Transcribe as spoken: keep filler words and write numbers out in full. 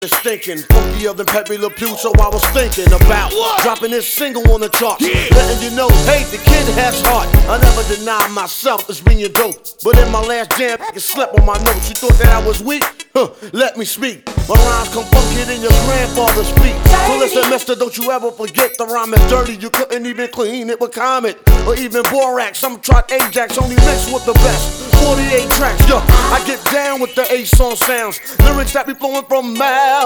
is thinking funkier than Pepe Le Pew, so I was thinking about what? Dropping this single on the charts, yeah. Letting you know, hey, the kid has heart. I never deny myself as being dope, but in my last jam, I slept on my notes. You thought that I was weak? Huh, let me speak. My rhymes come funkier than your grandfather's feet. So listen, mister, don't you ever forget the rhyme is dirty. You couldn't even clean it with Comet or even Borax. Some tried Ajax, only mixed with the best. forty-eight tracks, yo, I get down with the A-song sounds. Lyrics that be flowing from mouth.